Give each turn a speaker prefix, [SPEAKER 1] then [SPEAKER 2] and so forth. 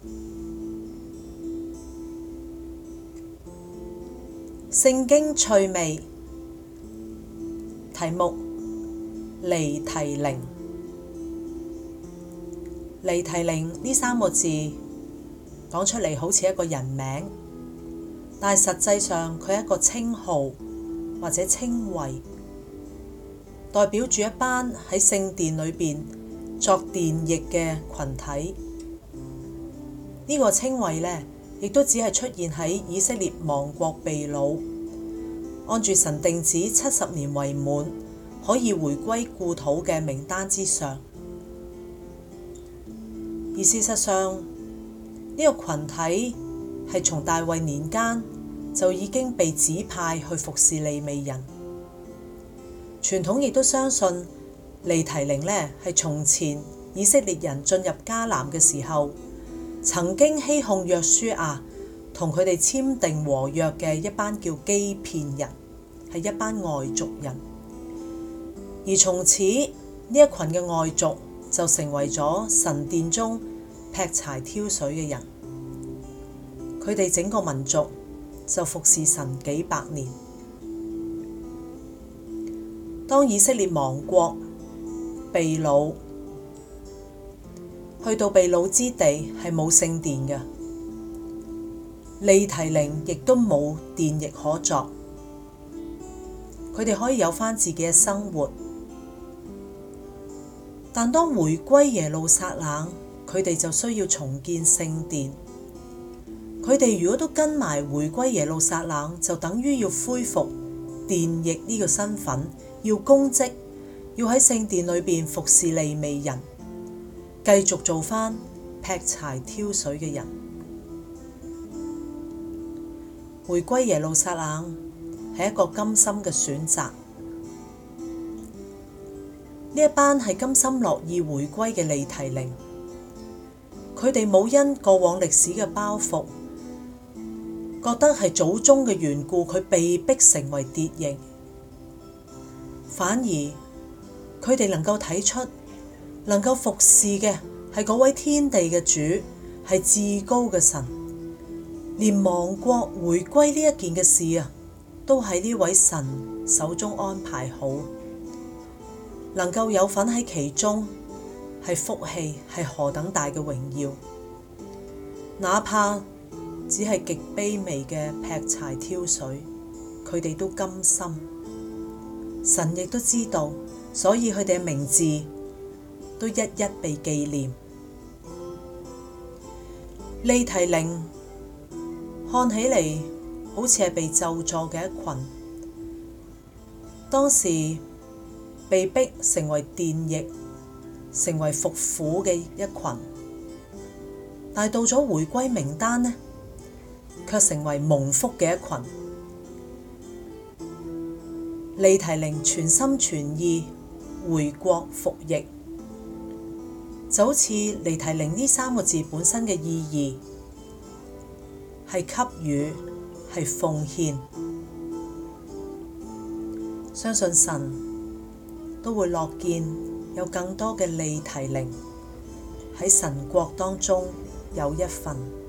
[SPEAKER 1] 聖經趣味，題目：尼提寧。尼提寧呢3個字講出嚟好似一個人名，但係實際上佢係一個稱號或者稱謂，代表住一班喺聖殿裏邊作殿役嘅群體。呢個稱謂呢，亦都只係出現喺以色列亡國被擄，按住神定旨70年為滿，可以回歸故土嘅名單之上。而事實上，呢個群體係從大衛年間就已經被指派去服侍利未人。傳統亦都相信尼提寧呢係從前以色列人進入迦南嘅時候，曾經欺哄約書亞同佢哋簽訂和約嘅一班叫基遍人，係一班外族人。而從此呢一群嘅外族就成為咗神殿中劈柴挑水嘅人，佢哋整個民族就服侍神幾百年。當以色列亡國被擄，去到被擄之地係冇聖殿嘅，尼提寧亦都冇殿役可作，佢哋可以有返自己嘅生活。但當回歸耶路撒冷，佢哋就需要重建聖殿。佢哋如果都跟埋回歸耶路撒冷，就等於要恢復殿役呢個身份，要公職，要喺聖殿裏邊服侍利未人，繼續做返劈柴挑水嘅人。回歸耶路撒冷係一個甘心嘅選擇。呢一班係甘心樂意回歸嘅尼提寧，佢哋冇因過往歷史嘅包袱，覺得係祖宗嘅緣故，佢被逼成為跌役，反而佢哋能夠睇出，能夠服侍嘅係嗰位天地嘅主，係至高嘅神，連亡國回歸呢一件嘅事啊，都喺呢位神手中安排好。能夠有份喺其中，係福氣，係何等大嘅榮耀！哪怕只係極卑微嘅劈柴挑水，佢哋都甘心。神亦都知道，所以佢哋嘅名字都一一被紀念。尼提寧看起嚟好似係被咒詛嘅一群，當時被逼成為殿役，成為服苦嘅一群，但係到咗回歸名單呢，卻成為蒙福嘅一群。尼提寧全心全意回國服役，就好似尼提寧呢3個字本身嘅意義係給予，係奉獻。相信神都會樂見有更多嘅尼提寧喺神國當中有一份。